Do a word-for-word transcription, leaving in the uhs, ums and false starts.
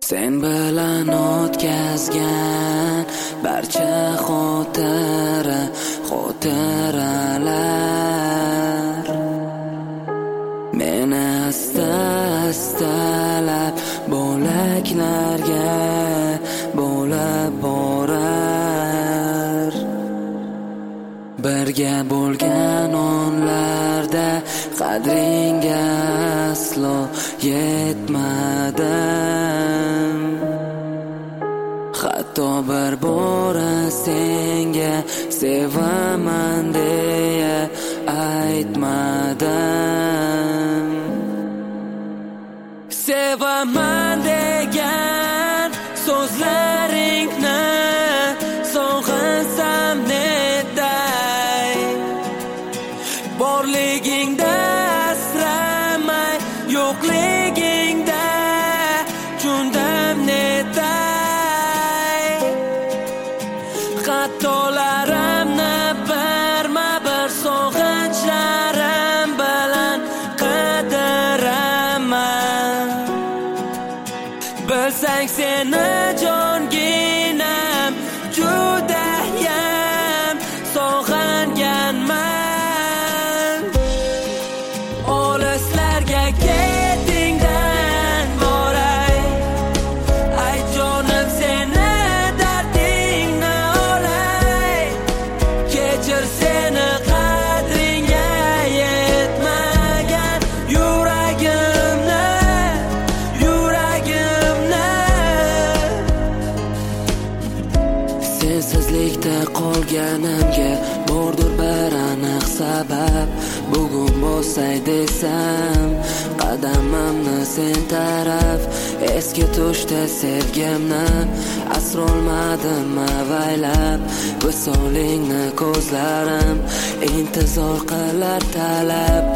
Sen bilan o'tkazgan barcha xotira xotiralar meni asta-astalab bo'laklarga bo'lib borar. Birga bo'lgan onlarda qadringga aslo yetmadim. Hatto bir bora senga sevaman deya aytmadim. Sevaman degan so'zlaringni sog'insam netay, borligingda asramay yo'qligingda jundam netay. Xatolarimni birma bir sog'inchlarim bilan qidiraman. Bilsang seni jonginam judayam sog'inganman. Olislarga ketingdan boray, ay jonim seni dardingni olay. Kechir seni qadringga yetmagan yuragimni, yuragimni. Sensizlikda qolganimga bordir bir aniq sabab. Bugun bo'lsay desam qadamimni sen taraf, eski tushda sevgimni asrolmadim avaylab. Visolingni ko'zlarim intizor qilar talab.